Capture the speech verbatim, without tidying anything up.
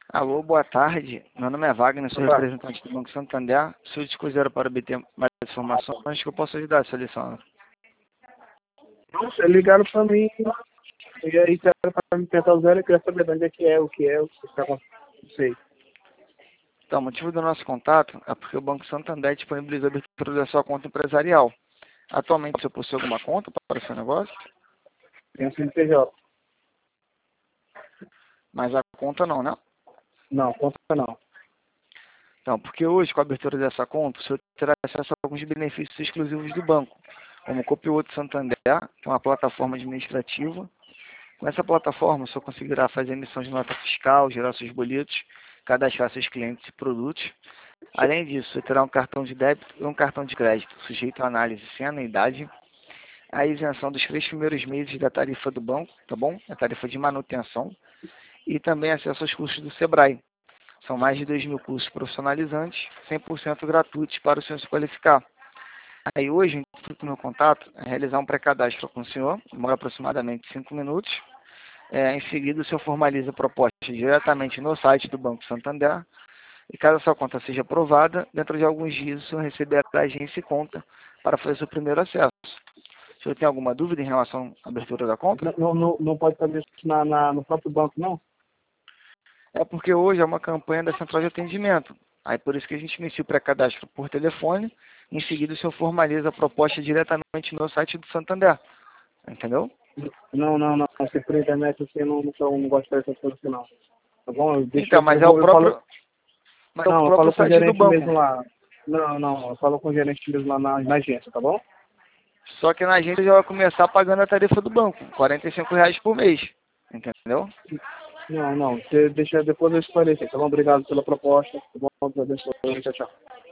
Alô, boa tarde. Meu nome é Wagner, sou Opa. representante do Banco Santander. Sou de Cruzeiro para obter mais informações que eu posso ajudar, Seleção. Nossa, ligaram pra mim e aí disseram pra me tentar usar, eu queria saber de onde é que é, o que é, o que está acontecendo. Não sei. Então, o motivo do nosso contato é porque o Banco Santander disponibilizou a abertura da sua conta empresarial. Atualmente, você possui alguma conta para o seu negócio? Tem um C N P J. Mas a conta não, né? Não, conta não. Então, porque hoje, com a abertura dessa conta, o senhor terá acesso a alguns benefícios exclusivos do banco, como o Copioto Santander, que é uma plataforma administrativa. Com essa plataforma, o senhor conseguirá fazer emissão de nota fiscal, gerar seus boletos, cadastrar seus clientes e produtos. Além disso, você terá um cartão de débito e um cartão de crédito, sujeito à análise sem anuidade, a isenção dos três primeiros meses da tarifa do banco, tá bom? A tarifa de manutenção, e também acesso aos cursos do Sebrae. São mais de dois mil cursos profissionalizantes, cem por cento gratuitos para o senhor se qualificar. Aí hoje, o intuito do meu contato é realizar um pré-cadastro com o senhor, demora aproximadamente cinco minutos. É, em seguida, o senhor formaliza a proposta diretamente no site do Banco Santander. E caso a sua conta seja aprovada, dentro de alguns dias o senhor receberá da agência e conta para fazer seu primeiro acesso. O senhor tem alguma dúvida em relação à abertura da conta? Não, não, não, não pode fazer isso na, na, no próprio banco, não? É porque hoje é uma campanha da central de atendimento. Aí por isso que a gente inicia o pré-cadastro por telefone. Em seguida, o senhor formaliza a proposta diretamente no site do Santander. Entendeu? Não, não, não. Se por internet assim, eu não, não, não gosto de fazer essas coisas assim, não. Tá bom? Deixa Então, eu, mas eu, é o vou, eu falo. próprio, mas é o Não, eu próprio falo com o site do gerente banco. mesmo lá. Não, não, eu falo com o gerente mesmo lá na, na agência, tá bom? Só que na agência já vai começar pagando a tarifa do banco, quarenta e cinco reais por mês. Entendeu? Não, não. Você deixa depois eu esclarecer, tá bom? Obrigado pela proposta. Tá bom? Deus abençoe. Tchau, tchau.